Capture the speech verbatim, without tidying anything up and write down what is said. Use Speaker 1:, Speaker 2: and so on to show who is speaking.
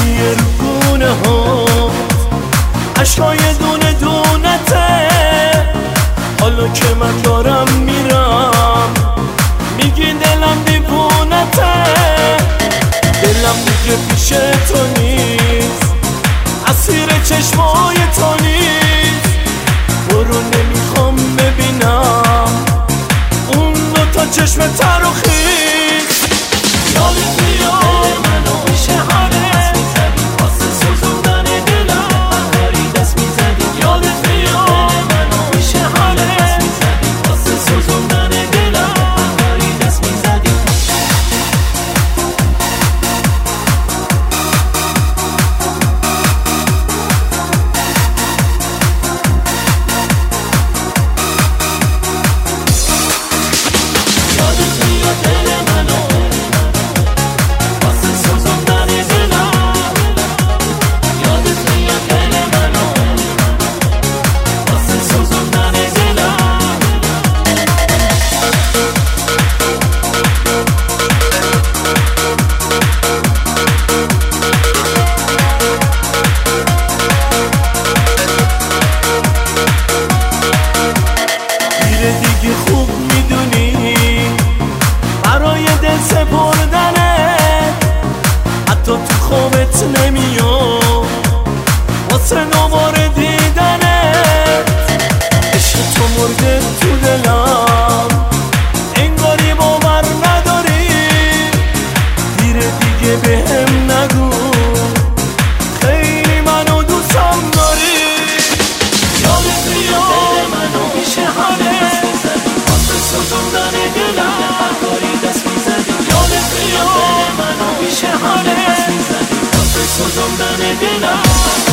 Speaker 1: روی رگونه ها عشقای دونه دونته. حالا که من دارم میرم میگی دلم دیوونته. دلم دیگه پیش تو نیست، اسیر چشمای تو نیست. برو نمیخوام ببینم اون دو تا چشم تر و خیز. یادت میاد منو میشه حالت میزدی واسه سوزوندن دلم داری دست میزدی. یادت میاد منو میشه حالت میزدی واسه سوزوندن دلم داری دست میزدی. دیگه خوب میدونی برای دل سپردنه حتی تو خوابت نمیاد واسه دوباره دیدنه. عشق تو مرده تو دلم انگاری باور نداری. دیره دیگه بهم نگو خیلی منو دوستم داری. یادت میاد منو میشه حالت سوزوندن دلم داری دست میزدی. یادت میاد منو میشه حالت میزدی واسه سوزوندن دلم.